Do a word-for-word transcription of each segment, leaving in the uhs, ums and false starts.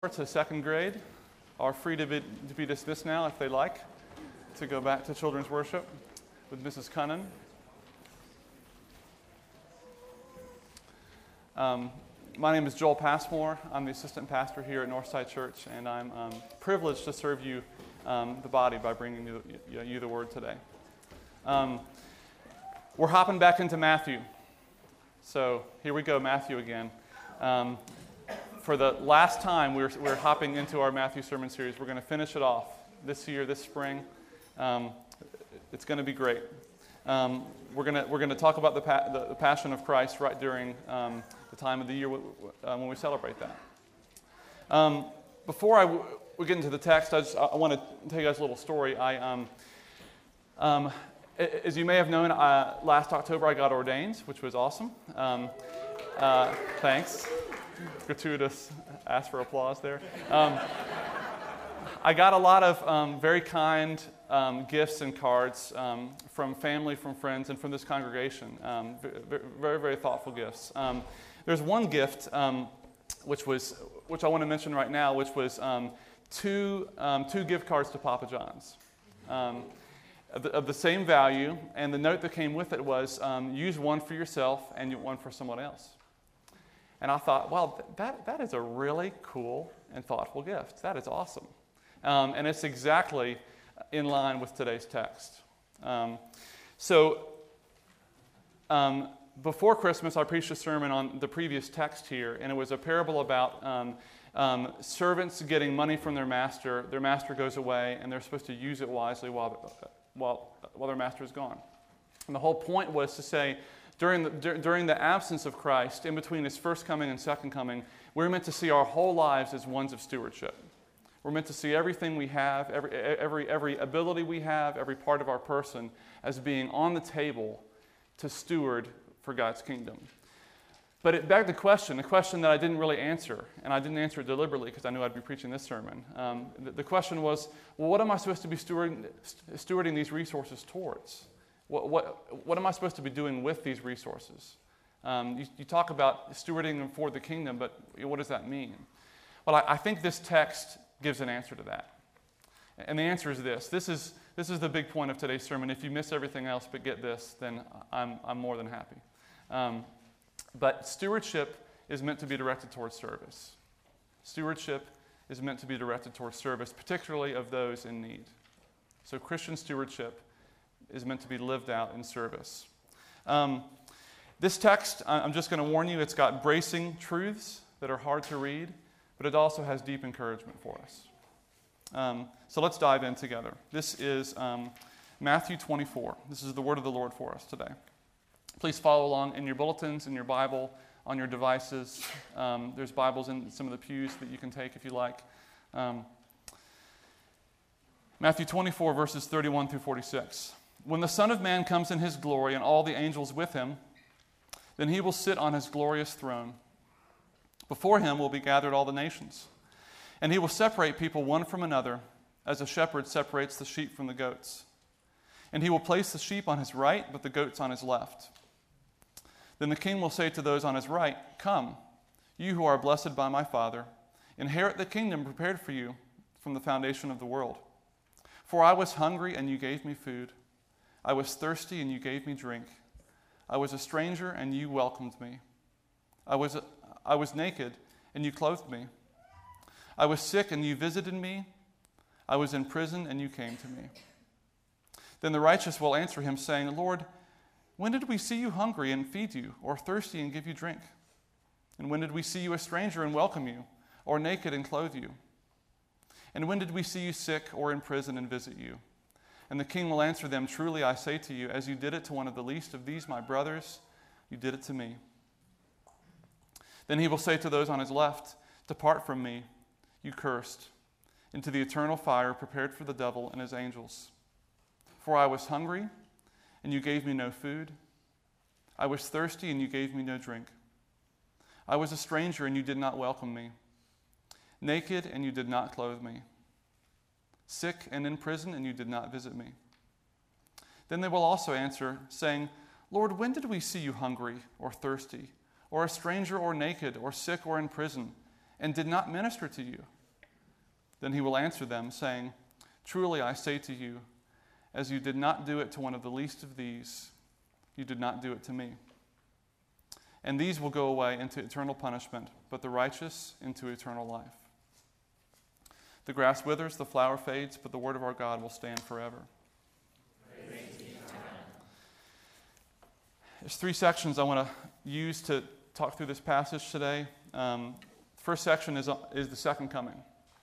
To second grade are free to be, to be dismissed now if they like to go back to children's worship with Missus Cunnan. Um, my name is Joel Passmore. I'm the assistant pastor here at Northside Church, and I'm um, privileged to serve you, um, the body, by bringing you, you, you the word today. Um, we're hopping back into Matthew. So here we go, Matthew again. Um, For the last time, we're, we're hopping into our Matthew sermon series. We're going to finish it off this year, this spring. Um, it's going to be great. Um, we're going to we're going to talk about the, pa- the, the Passion of Christ right during um, the time of the year w- w- uh, when we celebrate that. Um, before I w- we get into the text, I, just, I want to tell you guys a little story. I um, um, as you may have known, uh, last October I got ordained, which was awesome. Um, uh, thanks. Gratuitous ask for applause there. Um, I got a lot of um, very kind um, gifts and cards um, from family, from friends, and from this congregation. Um, very, very thoughtful gifts. Um, there's one gift um, which was, which I want to mention right now, which was um, two um, two gift cards to Papa John's um, of, the, of the same value, and the note that came with it was um, use one for yourself and one for someone else. And I thought, wow, that, that is a really cool and thoughtful gift. That is awesome. Um, and it's exactly in line with today's text. Um, so um, before Christmas, I preached a sermon on the previous text here, and it was a parable about um, um, servants getting money from their master. Their master goes away, and they're supposed to use it wisely while, while, while their master is gone. And the whole point was to say, During the, during the absence of Christ, in between his first coming and second coming, we're meant to see our whole lives as ones of stewardship. We're meant to see everything we have, every, every, every ability we have, every part of our person as being on the table to steward for God's kingdom. But it begged the question, a question that I didn't really answer, and I didn't answer it deliberately because I knew I'd be preaching this sermon. Um, the, the question was, well, what am I supposed to be stewarding, stewarding these resources towards? What, what, what am I supposed to be doing with these resources? Um, you, you talk about stewarding them for the kingdom, but what does that mean? Well, I, I think this text gives an answer to that. And the answer is this. This is, this is the big point of today's sermon. If you miss everything else but get this, then I'm, I'm more than happy. Um, but stewardship is meant to be directed towards service. Stewardship is meant to be directed towards service, particularly of those in need. So Christian stewardship is meant to be lived out in service. Um, this text, I'm just going to warn you, it's got bracing truths that are hard to read, but it also has deep encouragement for us. Um, so let's dive in together. This is um, Matthew twenty-four. This is the word of the Lord for us today. Please follow along in your bulletins, in your Bible, on your devices. Um, there's Bibles in some of the pews that you can take if you like. Um, Matthew twenty-four, verses thirty-one through forty-six. When the Son of Man comes in his glory and all the angels with him, then he will sit on his glorious throne. Before him will be gathered all the nations, and he will separate people one from another, as a shepherd separates the sheep from the goats. And he will place the sheep on his right, but the goats on his left. Then the king will say to those on his right, "Come, you who are blessed by my Father, inherit the kingdom prepared for you from the foundation of the world. For I was hungry, and you gave me food. I was thirsty, and you gave me drink. I was a stranger, and you welcomed me. I was, a, I was naked, and you clothed me. I was sick, and you visited me. I was in prison, and you came to me." Then the righteous will answer him, saying, "Lord, when did we see you hungry and feed you, or thirsty and give you drink? And when did we see you a stranger and welcome you, or naked and clothe you? And when did we see you sick or in prison and visit you?" And the king will answer them, "Truly I say to you, as you did it to one of the least of these my brothers, you did it to me." Then he will say to those on his left, "Depart from me, you cursed, into the eternal fire prepared for the devil and his angels. For I was hungry, and you gave me no food. I was thirsty, and you gave me no drink. I was a stranger, and you did not welcome me. Naked, and you did not clothe me. Sick and in prison, and you did not visit me." Then they will also answer, saying, "Lord, when did we see you hungry or thirsty, or a stranger or naked, or sick or in prison, and did not minister to you? Then he will answer them, saying, Truly I say to you, as you did not do it to one of the least of these, you did not do it to me. And these will go away into eternal punishment, but the righteous into eternal life. The grass withers, the flower fades, but the word of our God will stand forever. There's three sections I want to use to talk through this passage today. Um, first section is, is the second coming.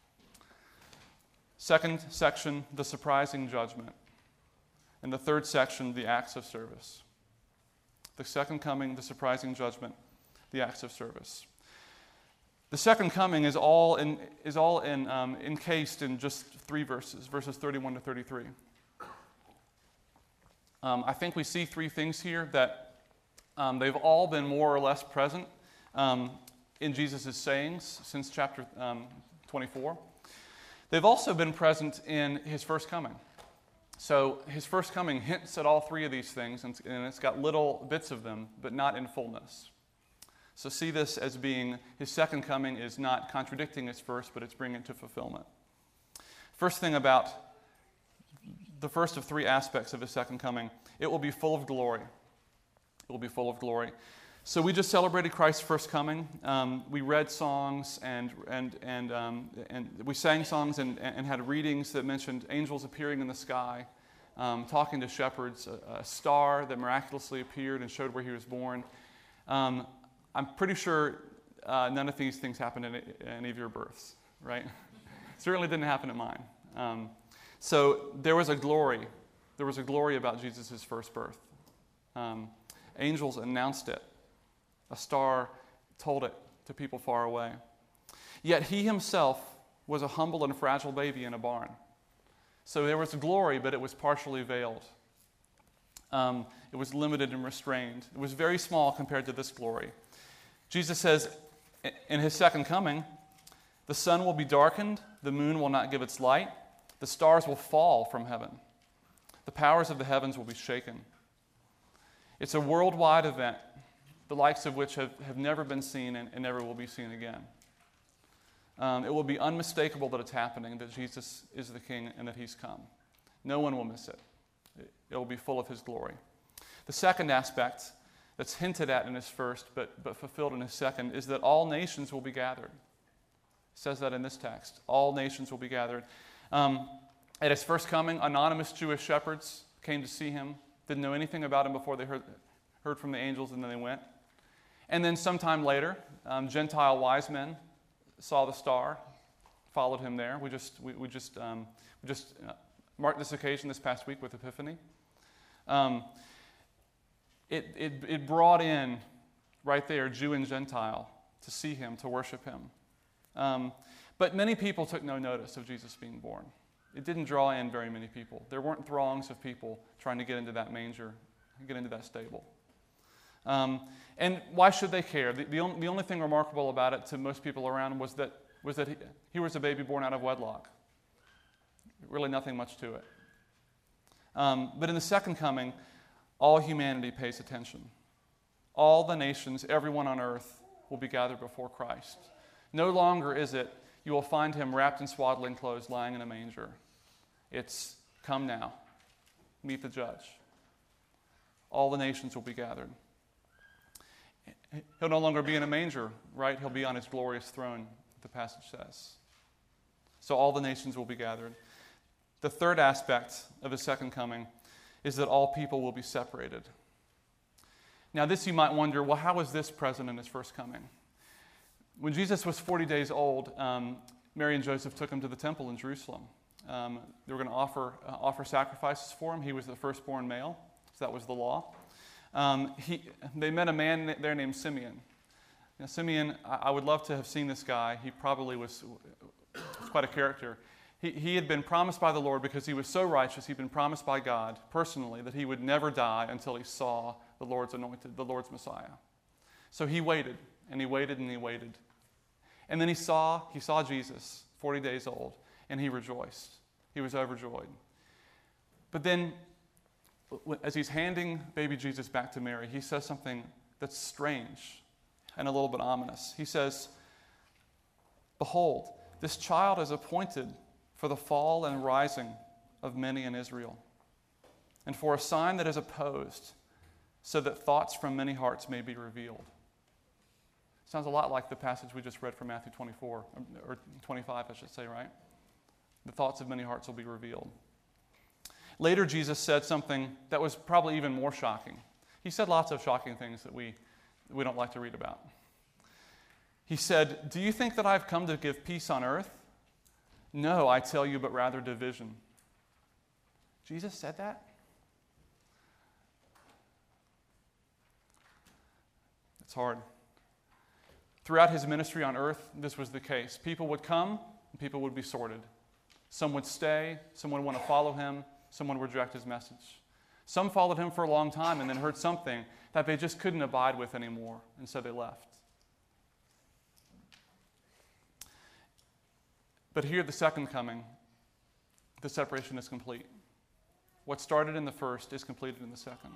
Second section, the surprising judgment. And the third section, the acts of service. The second coming, the surprising judgment, the acts of service. The second coming is all in, is all in, um, encased in just three verses, verses thirty-one to thirty-three. Um, I think we see three things here that um, they've all been more or less present um, in Jesus' sayings since chapter um, twenty-four. They've also been present in his first coming. So his first coming hints at all three of these things, and it's got little bits of them, but not in fullness. So see this as being his second coming is not contradicting his first, but it's bringing it to fulfillment. First thing about the first of three aspects of his second coming, it will be full of glory. It will be full of glory. So we just celebrated Christ's first coming. Um, we read songs and and and um, and we sang songs and, and had readings that mentioned angels appearing in the sky, um, talking to shepherds, a, a star that miraculously appeared and showed where he was born. Um, I'm pretty sure uh, none of these things happened in any of your births, right? Certainly didn't happen at mine. Um, so there was a glory. There was a glory about Jesus' first birth. Um, angels announced it. A star told it to people far away. Yet he himself was a humble and fragile baby in a barn. So there was glory, but it was partially veiled. Um, it was limited and restrained. It was very small compared to this glory. Jesus says in his second coming, the sun will be darkened, the moon will not give its light, the stars will fall from heaven. The powers of the heavens will be shaken. It's a worldwide event, the likes of which have, have never been seen and, and never will be seen again. Um, it will be unmistakable that it's happening, that Jesus is the King and that he's come. No one will miss it. It, it will be full of his glory. The second aspect that's hinted at in his first but, but fulfilled in his second is that all nations will be gathered. It says that in this text. All nations will be gathered. Um, at his first coming, anonymous Jewish shepherds came to see him, didn't know anything about him before they heard, heard from the angels, and then they went. And then sometime later, um, Gentile wise men saw the star, followed him there. We just we, we just um, we just uh, marked this occasion this past week with Epiphany. Um, it it it brought in right there Jew and Gentile to see him, to worship him. Um, but many people took no notice of Jesus being born. It didn't draw in very many people. There weren't throngs of people trying to get into that manger, get into that stable. Um, and why should they care? The, the, only, the only thing remarkable about it to most people around was that, was that he, he was a baby born out of wedlock. Really nothing much to it. Um, but in the second coming, all humanity pays attention. All the nations, everyone on earth, will be gathered before Christ. No longer is it, you will find him wrapped in swaddling clothes, lying in a manger. It's, come now, meet the judge. All the nations will be gathered. He'll no longer be in a manger, right? He'll be on his glorious throne, the passage says. So all the nations will be gathered. The third aspect of his second coming is that all people will be separated. Now this you might wonder, well, how was this present in his first coming? When Jesus was forty days old, um, Mary and Joseph took him to the temple in Jerusalem. Um, they were going to offer, uh, offer sacrifices for him. He was the firstborn male, so that was the law. Um, he, they met a man there named Simeon. Now, Simeon, I, I would love to have seen this guy. He probably was, was quite a character. He, he had been promised by the Lord because he was so righteous. He'd been promised by God personally that he would never die until he saw the Lord's anointed, the Lord's Messiah. So he waited, and he waited, and he waited. And then he saw, he saw Jesus, forty days old, and he rejoiced. He was overjoyed. But then, as he's handing baby Jesus back to Mary, he says something that's strange and a little bit ominous. He says, Behold, this child is appointed for the fall and rising of many in Israel, and for a sign that is opposed, so that thoughts from many hearts may be revealed. Sounds a lot like the passage we just read from Matthew twenty-four, or twenty-five, I should say, right? The thoughts of many hearts will be revealed. Later, Jesus said something that was probably even more shocking. He said lots of shocking things that we, we don't like to read about. He said, "Do you think that I've come to give peace on earth? No, I tell you, but rather division." Jesus said that? It's hard. Throughout his ministry on earth, this was the case. People would come, and people would be sorted. Some would stay, some would want to follow him, some would reject his message. Some followed him for a long time and then heard something that they just couldn't abide with anymore, and so they left. But here, the second coming, the separation is complete. What started in the first is completed in the second.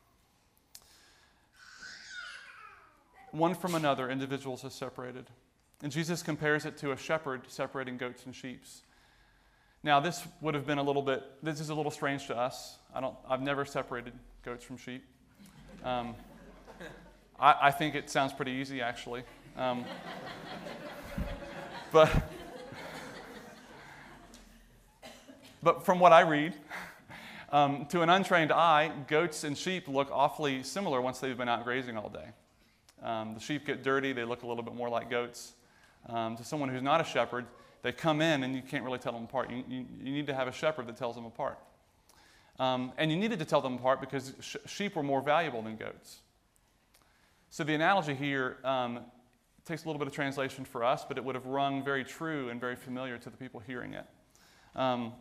One from another, individuals are separated. And Jesus compares it to a shepherd separating goats and sheep. Now, this would have been a little bit, this is a little strange to us. I don't, I've never separated goats from sheep. Um, I, I think it sounds pretty easy, actually. Um, but, but from what I read, um, to an untrained eye, goats and sheep look awfully similar once they've been out grazing all day. Um, the sheep get dirty, they look a little bit more like goats. Um, to someone who's not a shepherd, they come in and you can't really tell them apart. You, you, you need to have a shepherd that tells them apart. Um, and you needed to tell them apart because sh- sheep were more valuable than goats. So the analogy here um, takes a little bit of translation for us, but it would have rung very true and very familiar to the people hearing it. Um,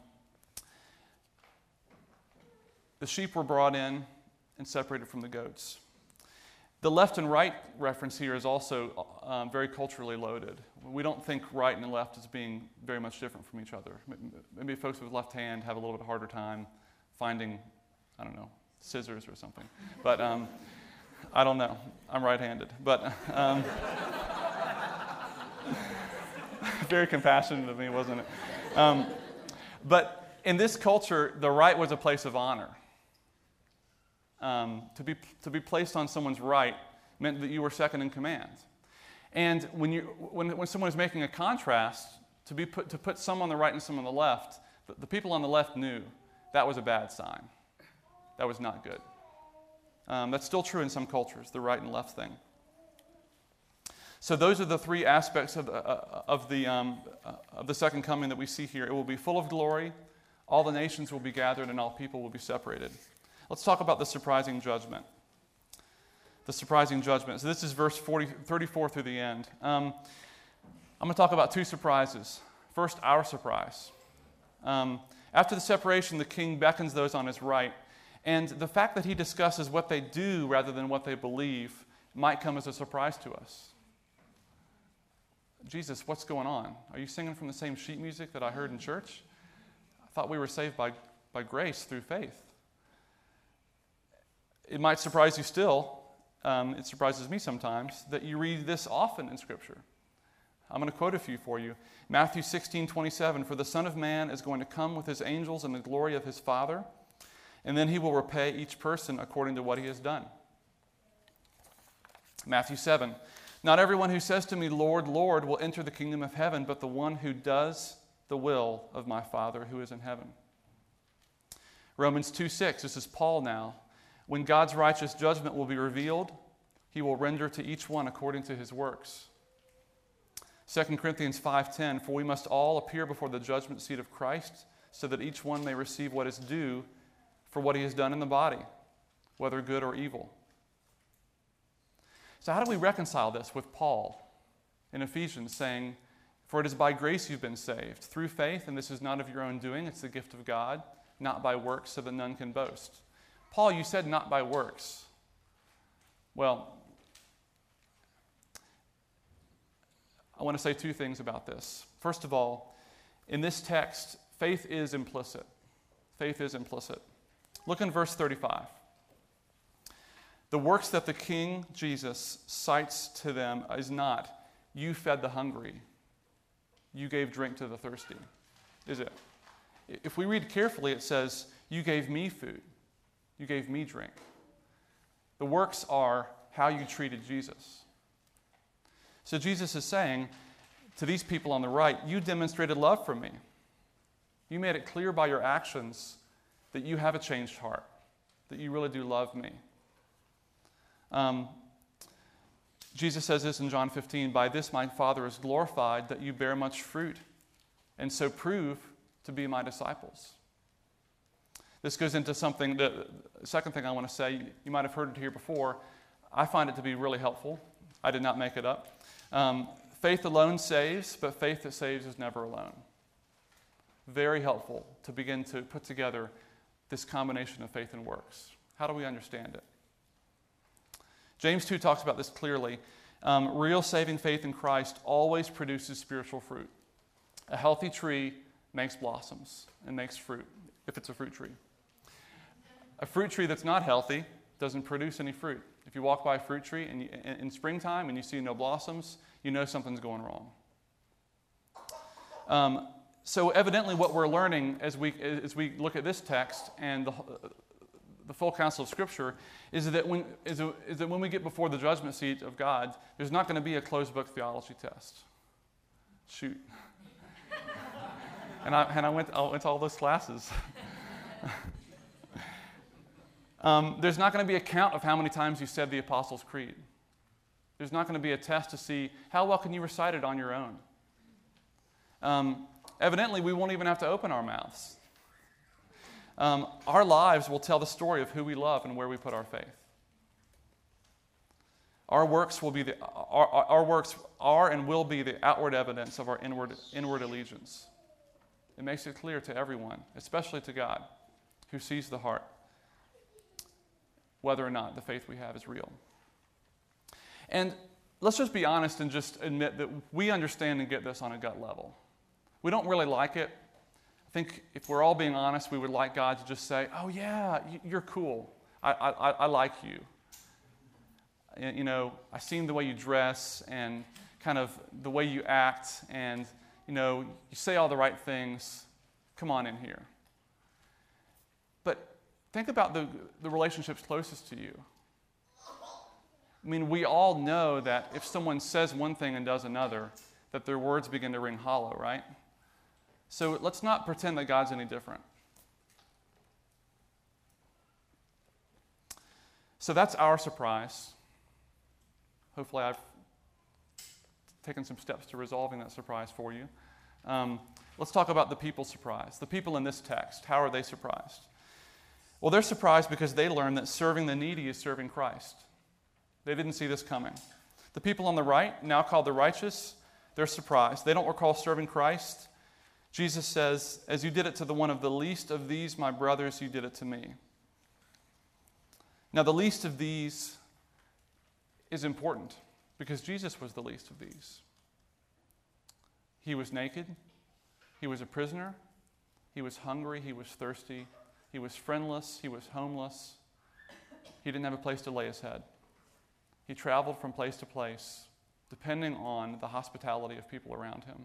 the sheep were brought in and separated from the goats. The left and right reference here is also um, very culturally loaded. We don't think right and left as being very much different from each other. Maybe folks with left hand have a little bit harder time finding, I don't know, scissors or something. But um, I don't know. I'm right-handed. But um, very compassionate of me, wasn't it? Um, but in this culture, the right was a place of honor. Um, to be to be placed on someone's right meant that you were second in command. And when you when when someone is making a contrast, to be put to put some on the right and some on the left, the, the people on the left knew that was a bad sign. That was not good. Um, that's still true in some cultures, the right and left thing. So those are the three aspects of the, uh, of the um, uh, of the second coming that we see here. It will be full of glory. All the nations will be gathered, and all people will be separated. Let's talk about the surprising judgment. The surprising judgment. So this is verse forty, thirty-four through the end. Um, I'm going to talk about two surprises. First, our surprise. Um, after the separation, the king beckons those on his right. And the fact that he discusses what they do rather than what they believe might come as a surprise to us. Jesus, what's going on? Are you singing from the same sheet music that I heard in church? I thought we were saved by, by grace through faith. It might surprise you still, um, it surprises me sometimes, that you read this often in Scripture. I'm going to quote a few for you. Matthew sixteen twenty-seven, "For the Son of Man is going to come with his angels in the glory of his Father, and then he will repay each person according to what he has done." Matthew seven, "Not everyone who says to me, 'Lord, Lord,' will enter the kingdom of heaven, but the one who does the will of my Father who is in heaven." Romans two six, this is Paul now. "When God's righteous judgment will be revealed, he will render to each one according to his works." Second Corinthians five ten, "For we must all appear before the judgment seat of Christ, so that each one may receive what is due for what he has done in the body, whether good or evil." So how do we reconcile this with Paul in Ephesians saying, "For it is by grace you've been saved, through faith, and this is not of your own doing, it's the gift of God, not by works, so that none can boast"? Paul, you said not by works. Well, I want to say two things about this. First of all, in this text, faith is implicit. Faith is implicit. Look in verse thirty-five. "The works that the King Jesus cites to them is not, 'You fed the hungry,' you gave drink to the thirsty, is it? If we read carefully, it says, you gave me food. You gave me drink. The works are how you treated Jesus. So Jesus is saying to these people on the right, you demonstrated love for me. You made it clear by your actions that you have a changed heart, that you really do love me. Um, Jesus says this in John fifteen, by this my Father is glorified, that you bear much fruit, and so prove to be my disciples. This goes into something, that, the second thing I want to say, you might have heard it here before. I find it to be really helpful. I did not make it up. Um, faith alone saves, but faith that saves is never alone. Very helpful to begin to put together this combination of faith and works. How do we understand it? James two talks about this clearly. Um, real saving faith in Christ always produces spiritual fruit. A healthy tree makes blossoms and makes fruit, if it's a fruit tree. A fruit tree that's not healthy doesn't produce any fruit. If you walk by a fruit tree and you, in, in springtime and you see no blossoms, you know something's going wrong. Um, so evidently what we're learning as we, as we look at this text and the, the full counsel of Scripture is that, when, is, a, is that when we get before the judgment seat of God, there's not going to be a closed book theology test. Shoot. and I, and I, went, I went to all those classes. Um, there's not going to be a count of how many times you said the Apostles' Creed. There's not going to be a test to see how well can you recite it on your own. Um, evidently, we won't even have to open our mouths. Um, our lives will tell the story of who we love and where we put our faith. Our works will be the our, our works are and will be the outward evidence of our inward inward allegiance. It makes it clear to everyone, especially to God, who sees the heart, whether or not the faith we have is real. And let's just be honest and just admit that we understand and get this on a gut level. We don't really like it. I think if we're all being honest, we would like God to just say, oh yeah, you're cool. I, I, I like you. And, you know, I've seen the way you dress and kind of the way you act and, you know, you say all the right things. Come on in here. But think about the, the relationships closest to you. I mean, we all know that if someone says one thing and does another, that their words begin to ring hollow, right? So let's not pretend that God's any different. So that's our surprise. Hopefully I've taken some steps to resolving that surprise for you. Um, let's talk about the people's surprise. The people in this text, how are they surprised? Well, they're surprised because they learned that serving the needy is serving Christ. They didn't see this coming. The people on the right, now called the righteous, they're surprised. They don't recall serving Christ. Jesus says, as you did it to the one of the least of these, my brothers, you did it to me. Now, the least of these is important because Jesus was the least of these. He was naked. He was a prisoner. He was hungry. He was thirsty. He was friendless. He was homeless. He didn't have a place to lay his head. He traveled from place to place, depending on the hospitality of people around him.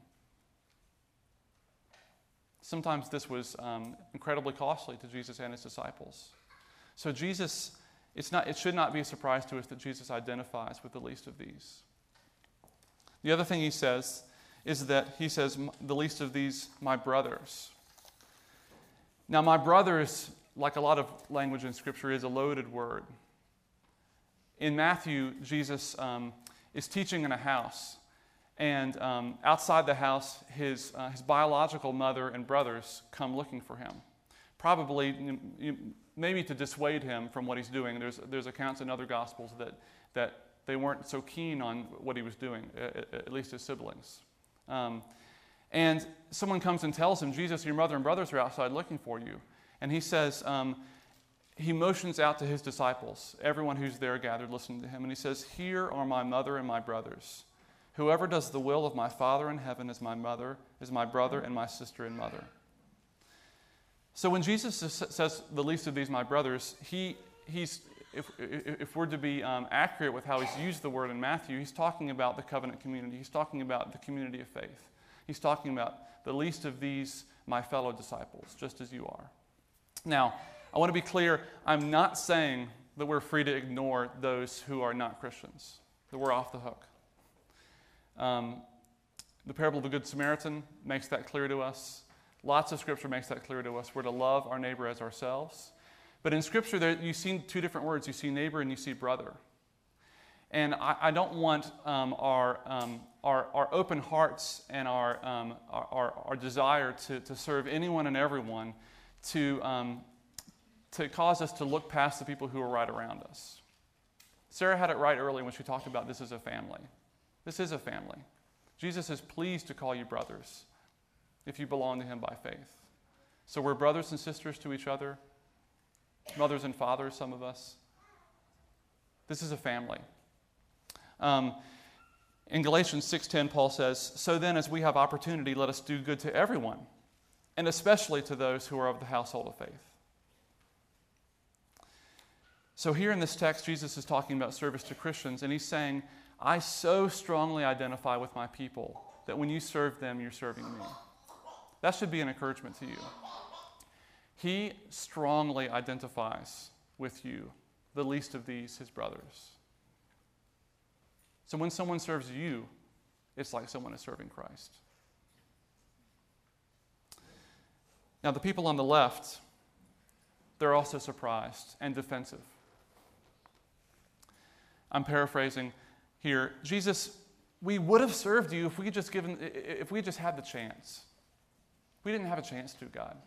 Sometimes this was um, incredibly costly to Jesus and his disciples. So Jesus, it's not, it should not be a surprise to us that Jesus identifies with the least of these. The other thing he says is that he says, the least of these, my brothers. Now, my brothers, like a lot of language in Scripture, is a loaded word. In Matthew, Jesus um, is teaching in a house. And um, outside the house, his, uh, his biological mother and brothers come looking for him. Probably, you know, maybe to dissuade him from what he's doing. There's, there's accounts in other Gospels that, that they weren't so keen on what he was doing, at, at least his siblings. Um, and someone comes and tells him, Jesus, your mother and brothers are outside looking for you. And he says, um, he motions out to his disciples, everyone who's there gathered listening to him, and he says, here are my mother and my brothers. Whoever does the will of my Father in heaven is my mother, is my brother and my sister and mother. So when Jesus says the least of these my brothers, he he's if if we're to be um, accurate with how he's used the word in Matthew, he's talking about the covenant community. He's talking about the community of faith. He's talking about the least of these, my fellow disciples, just as you are. Now, I want to be clear, I'm not saying that we're free to ignore those who are not Christians, that we're off the hook. Um, the parable of the Good Samaritan makes that clear to us. Lots of Scripture makes that clear to us. We're to love our neighbor as ourselves. But in Scripture, there, you see two different words. You see neighbor and you see brother. And I, I don't want um, our, um, our, our open hearts and our, um, our, our, our desire to, to serve anyone and everyone to, um, to cause us to look past the people who are right around us. Sarah had it right earlier when she talked about this as a family. This is a family. Jesus is pleased to call you brothers if you belong to him by faith. So we're brothers and sisters to each other, mothers and fathers, some of us. This is a family. Um, in Galatians six ten, Paul says, "So then, as we have opportunity, let us do good to everyone, and especially to those who are of the household of faith." So here in this text, Jesus is talking about service to Christians, and he's saying, I so strongly identify with my people that when you serve them, you're serving me. That should be an encouragement to you. He strongly identifies with you, the least of these, his brothers. So when someone serves you, it's like someone is serving Christ. Now, the people on the left, they're also surprised and defensive. I'm paraphrasing here. Jesus, we would have served you if we just given, if we just had the chance. We didn't have a chance to, God.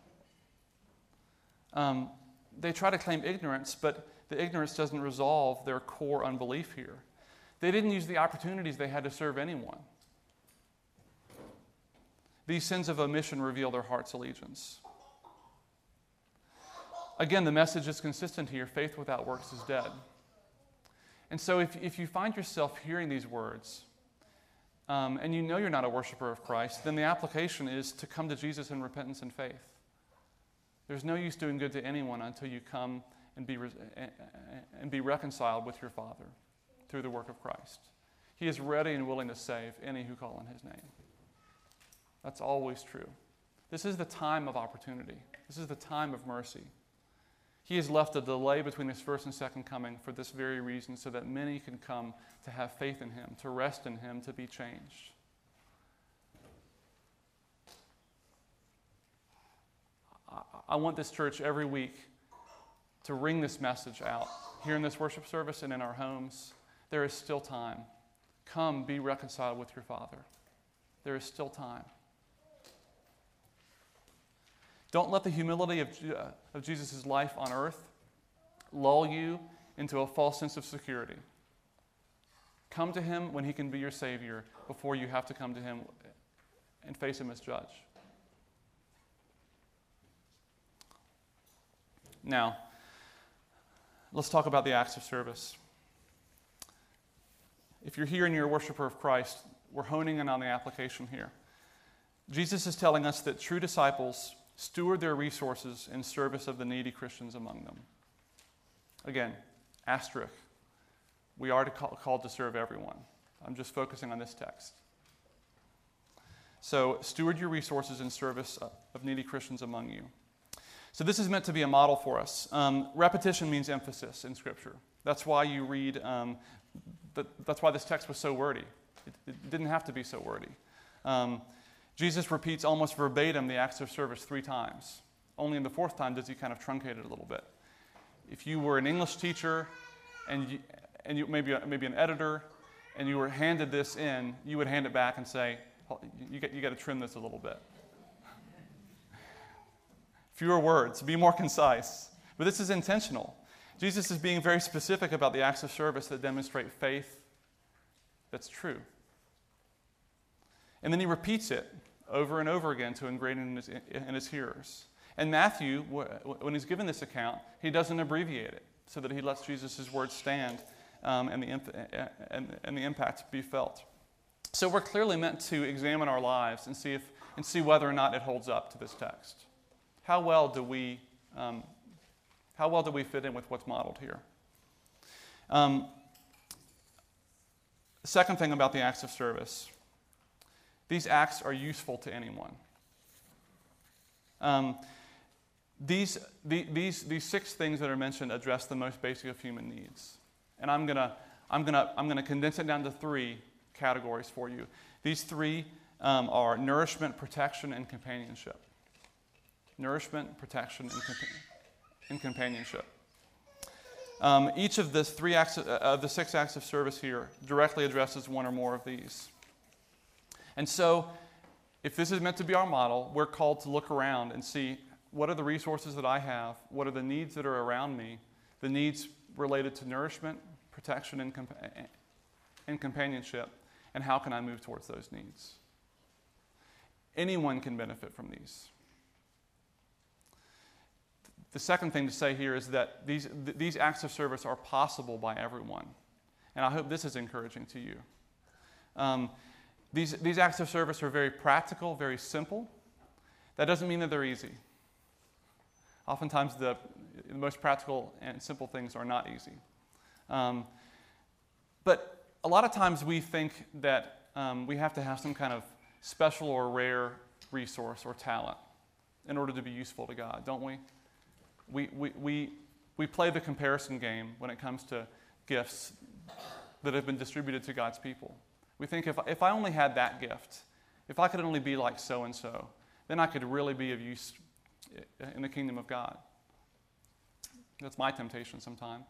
Um, they try to claim ignorance, but the ignorance doesn't resolve their core unbelief here. They didn't use the opportunities they had to serve anyone. These sins of omission reveal their heart's allegiance. Again, the message is consistent here. Faith without works is dead. And so if, if you find yourself hearing these words, um, and you know you're not a worshiper of Christ, then the application is to come to Jesus in repentance and faith. There's no use doing good to anyone until you come and be, re- and be reconciled with your Father through the work of Christ. He is ready and willing to save any who call on his name. That's always true. This is the time of opportunity. This is the time of mercy. He has left a delay between his first and second coming for this very reason, so that many can come to have faith in him, to rest in him, to be changed. I, I want this church every week to ring this message out here in this worship service and in our homes. There is still time. Come, be reconciled with your Father. There is still time. Don't let the humility of, uh, of Jesus' life on earth lull you into a false sense of security. Come to him when he can be your Savior before you have to come to him and face him as judge. Now, let's talk about the acts of service. If you're here and you're a worshiper of Christ, we're honing in on the application here. Jesus is telling us that true disciples steward their resources in service of the needy Christians among them. Again, asterisk. We are to call, called to serve everyone. I'm just focusing on this text. So, steward your resources in service of needy Christians among you. So this is meant to be a model for us. Um, repetition means emphasis in Scripture. That's why you read, um, the, that's why this text was so wordy. It, it didn't have to be so wordy. Um, Jesus repeats almost verbatim the acts of service three times. Only in the fourth time does he kind of truncate it a little bit. If you were an English teacher and you, and you maybe maybe an editor, and you were handed this in, you would hand it back and say, "You got you got to trim this a little bit." Fewer words, be more concise. But this is intentional. Jesus is being very specific about the acts of service that demonstrate faith that's true. And then he repeats it over and over again to ingrain in his, in his hearers. And Matthew, when he's given this account, he doesn't abbreviate it so that he lets Jesus' words stand um, and, the, and, and the impact be felt. So we're clearly meant to examine our lives and see, if, and see whether or not it holds up to this text. How well do we, um, how well do we fit in with what's modeled here? Um, the second thing about the acts of service these acts are useful to anyone. Um, these, the, these, these six things that are mentioned address the most basic of human needs. And I'm going to I'm gonna, I'm gonna condense it down to three categories for you. These three um, are nourishment, protection, and companionship. Nourishment, protection, and, compa- and companionship. Um, each of the three acts of, uh, the six acts of service here directly addresses one or more of these. And so, if this is meant to be our model, we're called to look around and see what are the resources that I have, what are the needs that are around me, the needs related to nourishment, protection, and, compa- and companionship, and how can I move towards those needs? Anyone can benefit from these. The second thing to say here is that these, th- these acts of service are possible by everyone. And I hope this is encouraging to you. Um, these, these acts of service are very practical, very simple. That doesn't mean that they're easy. Oftentimes, the, the most practical and simple things are not easy. Um, but a lot of times we think that um, we have to have some kind of special or rare resource or talent in order to be useful to God, don't we? We, we, we, we play the comparison game when it comes to gifts that have been distributed to God's people. We think if, if I only had that gift, if I could only be like so-and-so, then I could really be of use in the kingdom of God. That's my temptation sometimes.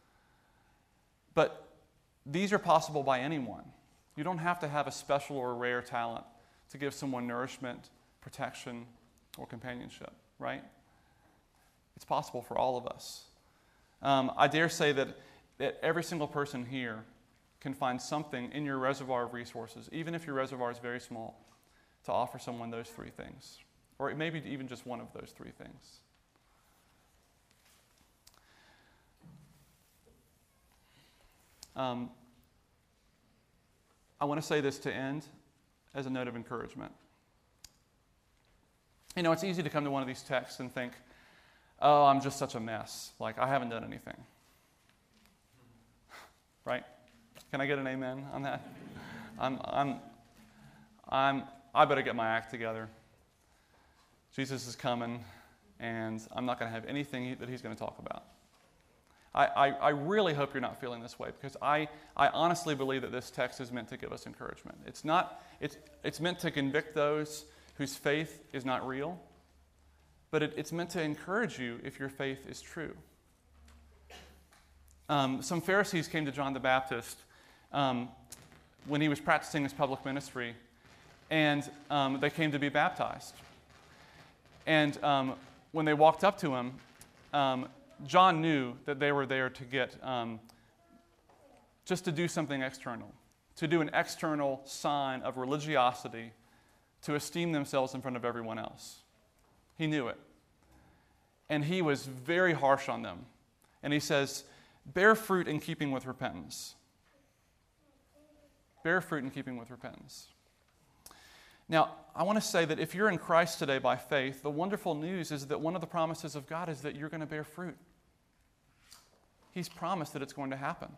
But these are possible by anyone. You don't have to have a special or rare talent to give someone nourishment, protection, or companionship, right? It's possible for all of us. Um, I dare say that, that every single person here can find something in your reservoir of resources, even if your reservoir is very small, to offer someone those three things. Or maybe even just one of those three things. Um, I want to say this to end as a note of encouragement. You know, it's easy to come to one of these texts and think, oh, I'm just such a mess. Like, I haven't done anything. Right? Can I get an amen on that? I'm, I'm, I'm, I better get my act together. Jesus is coming, and I'm not going to have anything that he's going to talk about. I, I, I really hope you're not feeling this way, because I, I honestly believe that this text is meant to give us encouragement. It's not. It's, it's meant to convict those whose faith is not real, but it, it's meant to encourage you if your faith is true. Um, some Pharisees came to John the Baptist um, when he was practicing his public ministry, and um, they came to be baptized. And um, when they walked up to him, um, John knew that they were there to get, um, just to do something external, to do an external sign of religiosity, to esteem themselves in front of everyone else. He knew it. And he was very harsh on them. And he says, bear fruit in keeping with repentance. Bear fruit in keeping with repentance. Now, I want to say that if you're in Christ today by faith, the wonderful news is that one of the promises of God is that you're going to bear fruit. He's promised that it's going to happen.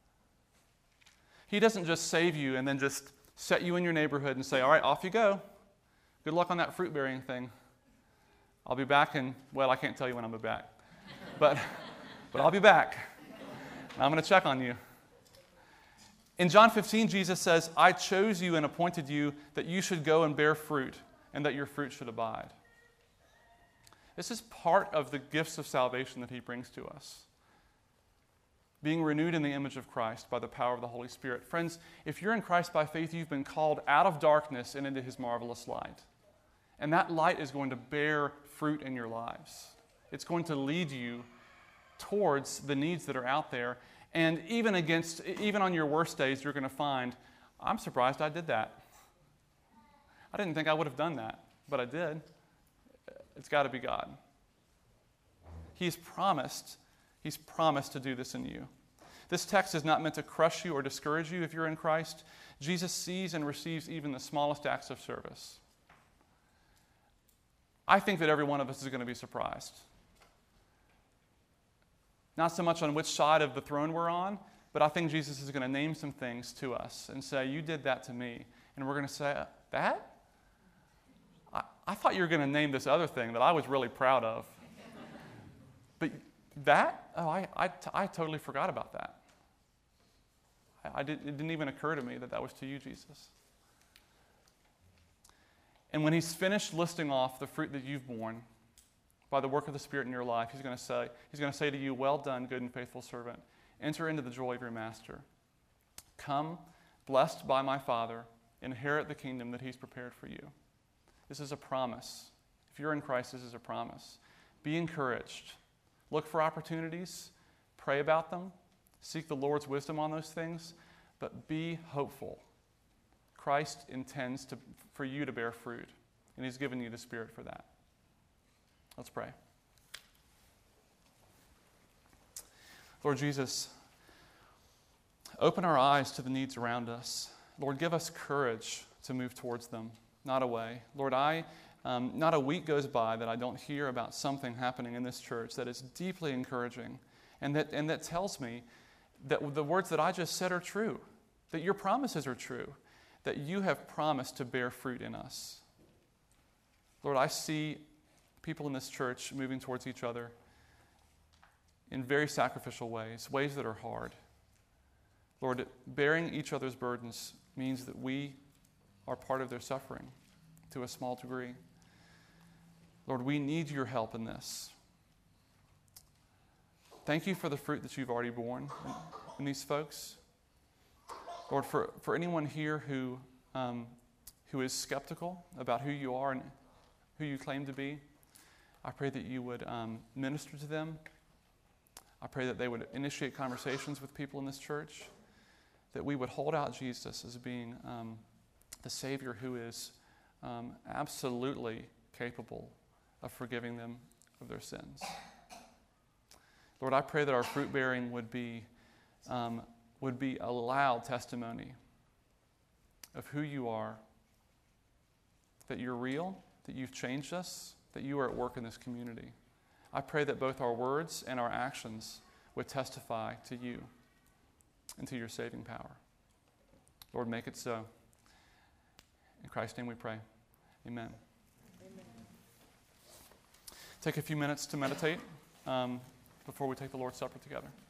He doesn't just save you and then just set you in your neighborhood and say, all right, off you go. Good luck on that fruit-bearing thing. I'll be back in, well, I can't tell you when I'll be back. But, but I'll be back. And I'm going to check on you. In John fifteen, Jesus says, I chose you and appointed you that you should go and bear fruit and that your fruit should abide. This is part of the gifts of salvation that he brings to us. Being renewed in the image of Christ by the power of the Holy Spirit. Friends, if you're in Christ by faith, you've been called out of darkness and into his marvelous light. And that light is going to bear fruit in your lives. It's going to lead you towards the needs that are out there. And even against, even on your worst days, you're going to find, I'm surprised I did that. I didn't think I would have done that, but I did. It's got to be God. He's promised, he's promised to do this in you. This text is not meant to crush you or discourage you if you're in Christ. Jesus sees and receives even the smallest acts of service. I think that every one of us is going to be surprised. Not so much on which side of the throne we're on, but I think Jesus is going to name some things to us and say, you did that to me. And we're going to say, That? I, I thought you were going to name this other thing that I was really proud of. But that? Oh, I, I, I totally forgot about that. I, I did, it didn't even occur to me that that was to you, Jesus. And when he's finished listing off the fruit that you've borne by the work of the Spirit in your life, he's going to say, he's going to say to you, well done, good and faithful servant. Enter into the joy of your master. Come, blessed by my Father, inherit the kingdom that he's prepared for you. This is a promise. If you're in Christ, this is a promise. Be encouraged. Look for opportunities. Pray about them. Seek the Lord's wisdom on those things. But be hopeful. Christ intends to, for you to bear fruit, and he's given you the Spirit for that. Let's pray. Lord Jesus, open our eyes to the needs around us. Lord, give us courage to move towards them, not away. Lord, I, um, not a week goes by that I don't hear about something happening in this church that is deeply encouraging, and that, and that tells me that the words that I just said are true, that your promises are true, that you have promised to bear fruit in us. Lord, I see people in this church moving towards each other in very sacrificial ways, ways that are hard. Lord, bearing each other's burdens means that we are part of their suffering to a small degree. Lord, we need your help in this. Thank you for the fruit that you've already borne in, in these folks. Lord, for, for anyone here who, um, who is skeptical about who you are and who you claim to be, I pray that you would um, minister to them. I pray that they would initiate conversations with people in this church, that we would hold out Jesus as being um, the Savior who is um, absolutely capable of forgiving them of their sins. Lord, I pray that our fruit bearing would be um, would be a loud testimony of who you are, that you're real, that you've changed us, that you are at work in this community. I pray that both our words and our actions would testify to you and to your saving power. Lord, make it so. In Christ's name we pray. Amen. Amen. Take a few minutes to meditate um, before we take the Lord's Supper together.